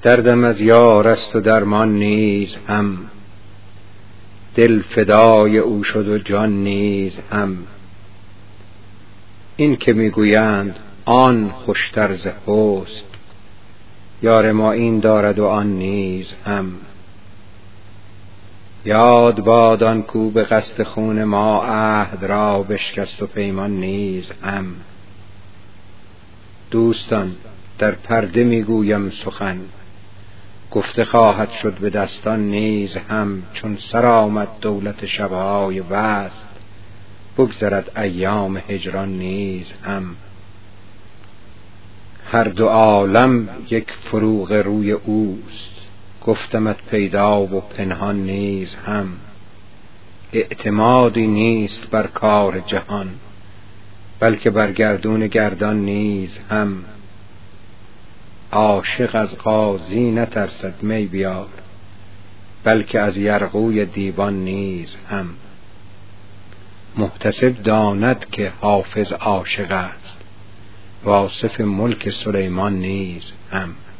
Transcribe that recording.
دردم از یار است و درمان نیز هم، دل فدای او شد و جان نیز هم. این که میگویند آن خوشتر ز حسن، یار ما این دارد و آن نیز هم. یاد باد آن کو به قصد خون ما عهد را بشکست و پیمان نیز هم. دوستان در پرده میگویم سخن، گفته خواهد شد به دستان نیز هم. چون سر آمد دولت شبهای وصل، بگذرد ایام هجران نیز هم. هر دو عالم یک فروغ روی اوست، گفتمت پیدا و پنهان نیز هم. اعتمادی نیست بر کار جهان، بلکه بر گردون گردان نیز هم. عاشق از قاضی نترسد می بیار، بلکه از یرغوی دیوان نیز هم. محتسب داند که حافظ عاشق است، واصف ملک سلیمان نیز هم.